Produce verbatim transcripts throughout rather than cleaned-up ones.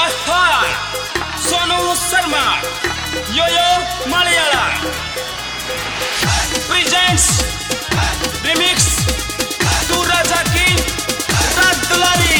Ahar, Sonu Sharma, Yo-Yo Malayalam presents remix to Raja Ki Raat Dulari.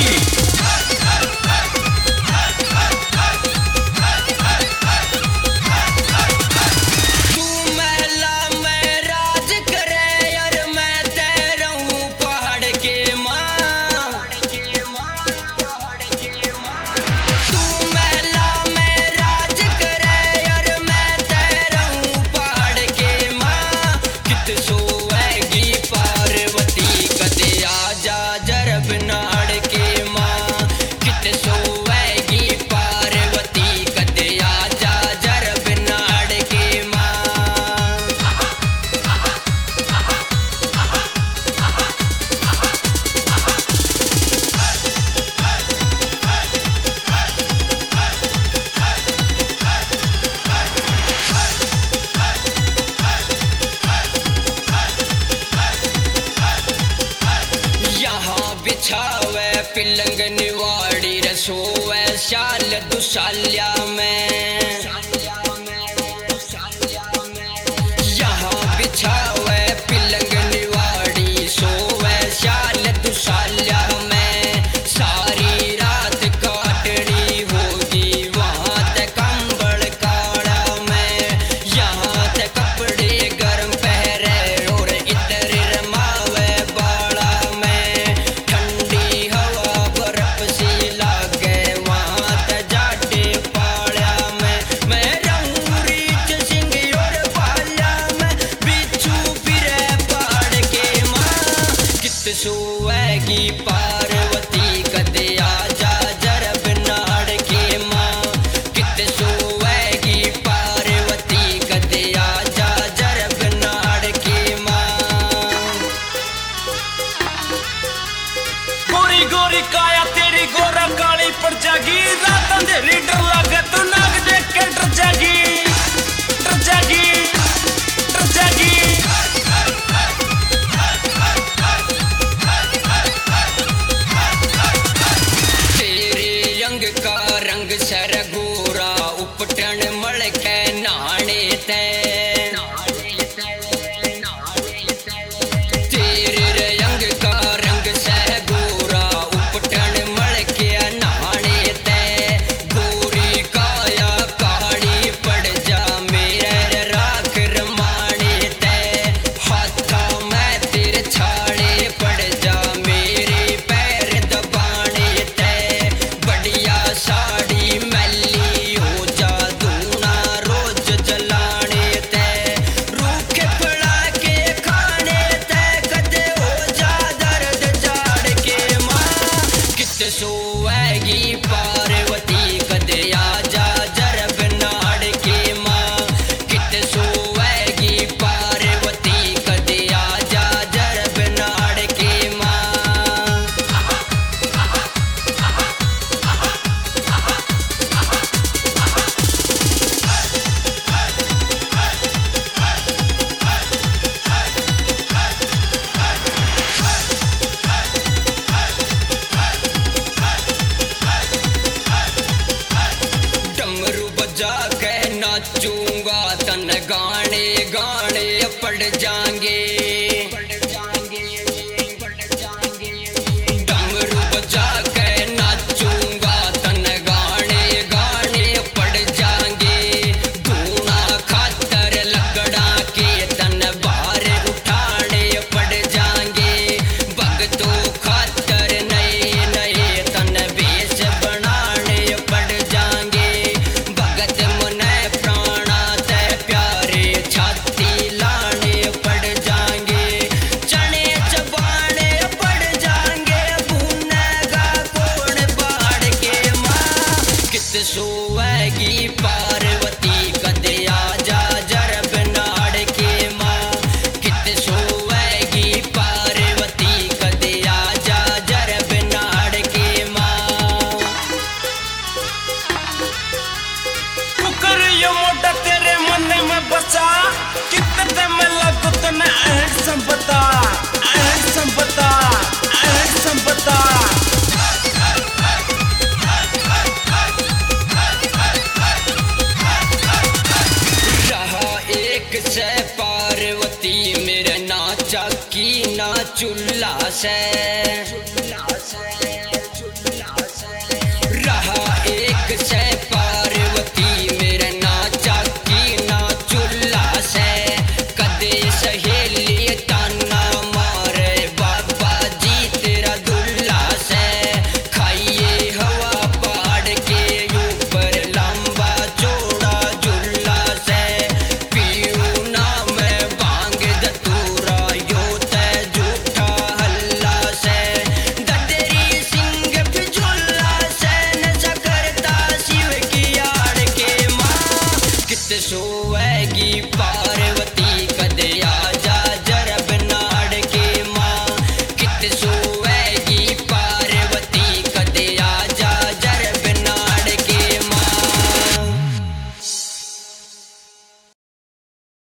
पिलंग Niwari रसोवे शाल दुशाल्या में यहाँ बिछावे पिलंग निवाड़ी सोवे शाल दुशाल्या में सारी रात काटनी होगी वहाँ ते कंबल काड़ा में यहाँ ते कपड़े गर्म पहरे और इतर रमावे बाड़ा में ठंडी हवा बर्फ सी लागे वहाँ ते जाटे पाड़ा में मैं रहूं रीछ सिंह और पाल्या में बिच्छू फिरे पहाड़ के माँ कित सोएगी पार्वती कदे आजा जरब नाड़ के माँ कित सोएगी पार्वती कदे आजा जरब नाड़ के माँ गोरी गोरी काया तेरी गोरा काली पड़ जागी रात अंधेरी डर लगे तू नाक देख के डर जागी डर जागी डर जागी तेरे अंग का रंग सर गोरा उपटन मल के नाने ते तेरे रंग का रंग सह गोरा उपटन मल के नाने ते गोरी काया काली पड़ जा मेरे राख रमाने ते हाथा मैं तेरे छाड़े पड़ जा मेरे पैर दबाने ते बढ़िया साड़ी मैली हो जा दूना रोज जलाने ते रूखे फड़ा के खाने ते कदे हो जा दर्द जाड़ के माँ कित सोएगी पार्वती कदे आजा जरब नाड़ के माँ कित सोएगी पार्वती कदे आजा जरब नाड़ के माँ डमरू बजा के नाचूंगा तन गाने गाने पड़ जाएंगे डमरू बजा के नाचूंगा तन गाने गाने पड़ जाएंगे धूना खातर लकड़ा के तन बाहर उठाने पड़ जाएंगे भगतों खातर नए नए तन वेश बनाने पड़ जाएंगे भगत मुने प्राणा ते प्यारे छाती लाने से